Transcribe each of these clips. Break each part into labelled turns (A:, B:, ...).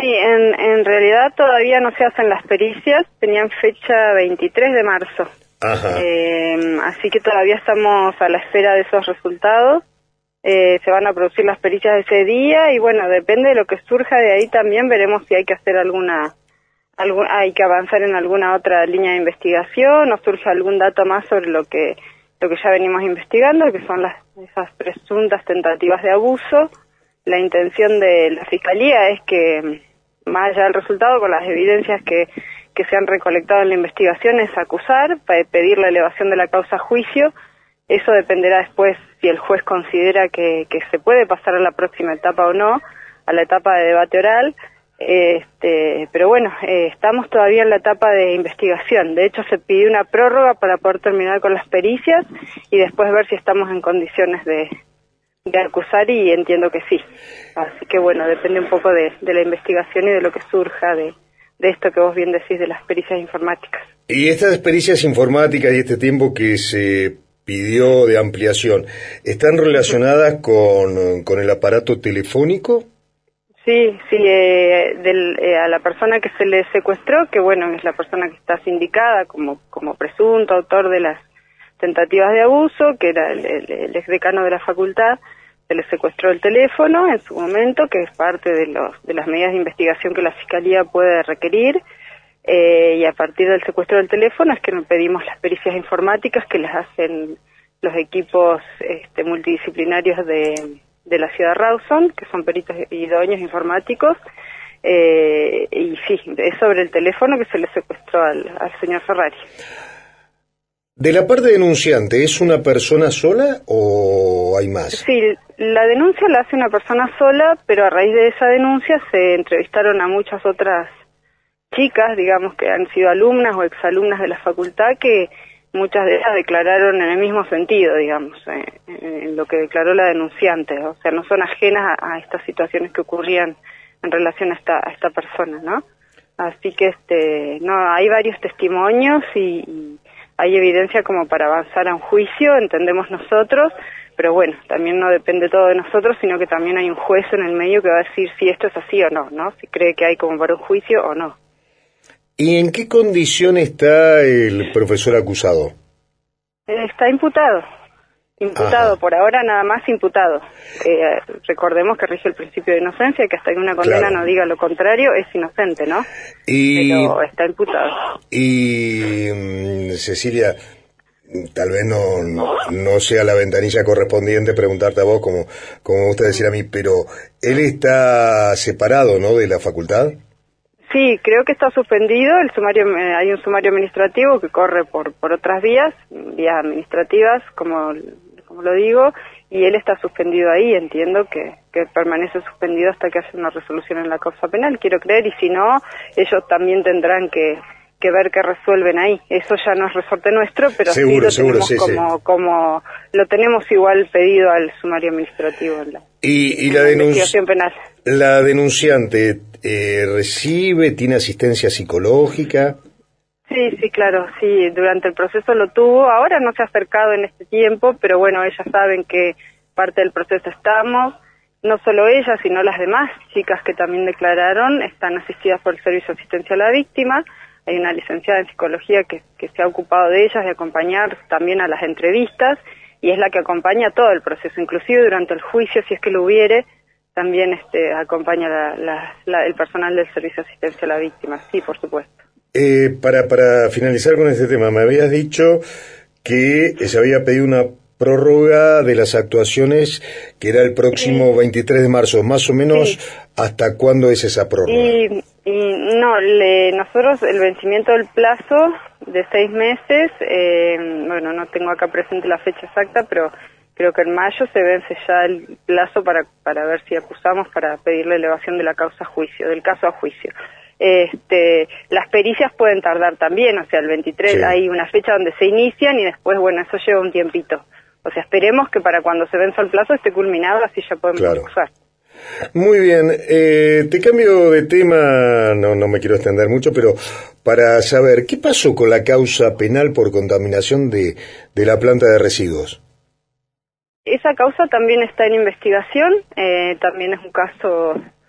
A: en realidad todavía no se hacen las pericias, tenían fecha 23 de marzo.
B: Ajá.
A: Así que todavía estamos a la espera de esos resultados. Se van a producir las pericias ese día y bueno, depende de lo que surja de ahí también veremos si hay que hacer hay que avanzar en alguna otra línea de investigación o surge algún dato más sobre lo que ya venimos investigando, que son esas presuntas tentativas de abuso. La intención de la Fiscalía es que, más allá del resultado, con las evidencias que se han recolectado en la investigación, es acusar, pedir la elevación de la causa a juicio. Eso dependerá después si el juez considera que se puede pasar a la próxima etapa o no, a la etapa de debate oral. Pero bueno, estamos todavía en la etapa de investigación. De hecho, se pidió una prórroga para poder terminar con las pericias y después ver si estamos en condiciones de acusar, y entiendo que sí. Así que bueno, depende un poco de la investigación y de lo que surja de esto que vos bien decís de las pericias informáticas.
B: Y estas pericias informáticas y este tiempo que se pidió de ampliación, ¿están relacionadas con el aparato telefónico?
A: Sí, a la persona que se le secuestró, que bueno, es la persona que está sindicada como presunto autor de las tentativas de abuso, que era el exdecano de la facultad, se le secuestró el teléfono en su momento, que es parte de las medidas de investigación que la Fiscalía puede requerir, y a partir del secuestro del teléfono es que nos pedimos las pericias informáticas que las hacen los equipos multidisciplinarios de la ciudad Rawson, que son peritos idóneos informáticos, y sí, es sobre el teléfono que se le secuestró al señor Ferrari.
B: ¿De la parte denunciante es una persona sola o hay más?
A: Sí, la denuncia la hace una persona sola, pero a raíz de esa denuncia se entrevistaron a muchas otras chicas, digamos, que han sido alumnas o exalumnas de la facultad, que muchas de ellas declararon en el mismo sentido, digamos, en lo que declaró la denunciante. O sea, no son ajenas a estas situaciones que ocurrían en relación a esta persona, ¿no? Así que no, hay varios testimonios y hay evidencia como para avanzar a un juicio, entendemos nosotros, pero bueno, también no depende todo de nosotros, sino que también hay un juez en el medio que va a decir si esto es así o no, ¿no? Si cree que hay como para un juicio o no.
B: ¿Y en qué condición está el profesor acusado?
A: Está imputado.
B: Ajá.
A: Por ahora nada más imputado. Recordemos que rige el principio de inocencia y que hasta que una condena no diga lo contrario es inocente, ¿no? Pero está imputado.
B: Y Cecilia, tal vez no sea la ventanilla correspondiente preguntarte a vos como me gusta decir a mí, pero él está separado, ¿no?, de la facultad.
A: Sí, creo que está suspendido el sumario. Hay un sumario administrativo que corre por otras vías administrativas, como lo digo, y él está suspendido ahí. Entiendo que permanece suspendido hasta que haya una resolución en la causa penal, quiero creer, y si no, ellos también tendrán que ver qué resuelven ahí. Eso ya no es resorte nuestro, pero
B: seguro,
A: sí lo tenemos
B: sí.
A: como lo tenemos igual pedido al sumario administrativo en la investigación penal.
B: ¿La denunciante tiene asistencia psicológica?
A: Sí, claro, sí, durante el proceso lo tuvo. Ahora no se ha acercado en este tiempo, pero bueno, ellas saben que parte del proceso estamos. No solo ella, sino las demás chicas que también declararon están asistidas por el Servicio de Asistencia a la Víctima. Hay una licenciada en psicología que se ha ocupado de ellas, de acompañar también a las entrevistas, y es la que acompaña todo el proceso, inclusive durante el juicio, si es que lo hubiere, también acompaña el personal del Servicio de Asistencia a la Víctima. Sí, por supuesto.
B: Para finalizar con este tema, me habías dicho que se había pedido una prórroga de las actuaciones, que era el próximo 23 de marzo, más o menos. ¿Hasta cuándo es esa prórroga? Nosotros el vencimiento del plazo de 6 meses, no tengo acá presente la fecha exacta, pero creo que en mayo se vence ya el plazo para ver si acusamos, para pedir la elevación de la causa a juicio, del caso a juicio. Las pericias pueden tardar también, o sea, el 23 hay una fecha donde se inician y después, eso lleva un tiempito. O sea, esperemos que para cuando se venza el plazo esté culminado, así ya podemos acusar. Muy bien, te cambio de tema, no me quiero extender mucho, pero para saber, ¿qué pasó con la causa penal por contaminación de la planta de residuos?
A: Esa causa también está en investigación, también es un caso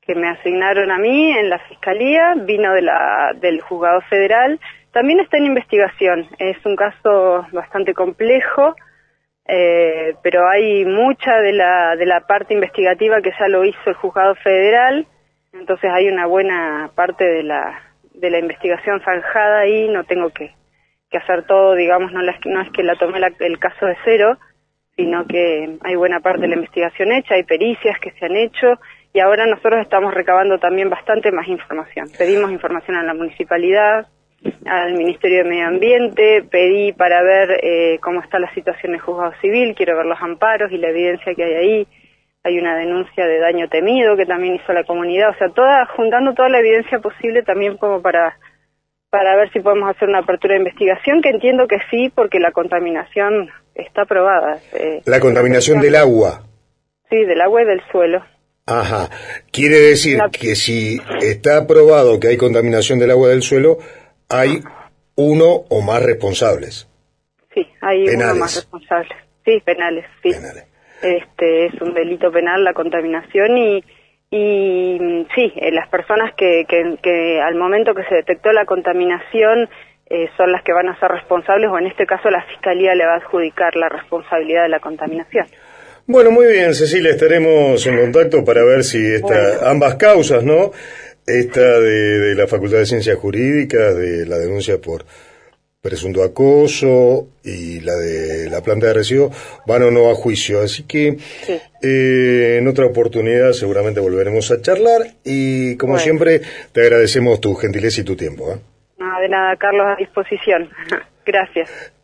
A: que me asignaron a mí en la Fiscalía, vino del Juzgado Federal. También está en investigación, es un caso bastante complejo, pero hay mucha de la parte investigativa que ya lo hizo el Juzgado Federal, entonces hay una buena parte de la investigación zanjada ahí, no tengo que hacer todo, digamos, no es que la tomé el caso de cero, sino que hay buena parte de la investigación hecha, hay pericias que se han hecho, y ahora nosotros estamos recabando también bastante más información. Pedimos información a la municipalidad, al Ministerio de Medio Ambiente, pedí para ver cómo está la situación del juzgado civil, quiero ver los amparos y la evidencia que hay ahí. Hay una denuncia de daño temido que también hizo la comunidad, o sea, juntando toda la evidencia posible también como para ver si podemos hacer una apertura de investigación, que entiendo que sí, porque la contaminación está probada.
B: ¿La contaminación del agua?
A: Sí, del agua y del suelo.
B: Ajá. Quiere decir que si está probado que hay contaminación del agua y del suelo, hay uno o más responsables.
A: Sí, hay
B: penales.
A: uno más responsable. Sí, penales, sí.
B: Penales.
A: Es un delito penal la contaminación y sí, las personas que al momento que se detectó la contaminación son las que van a ser responsables, o en este caso la Fiscalía le va a adjudicar la responsabilidad de la contaminación.
B: Bueno, muy bien, Cecilia, estaremos en contacto para ver si ambas causas, ¿no? Esta de la Facultad de Ciencias Jurídicas, de la denuncia por presunto acoso, y la de la planta de residuos, van o no a juicio. Así que
A: sí.
B: En otra oportunidad seguramente volveremos a charlar y, como siempre, te agradecemos tu gentileza y tu tiempo.
A: No, de nada, Carlos, a disposición. Gracias.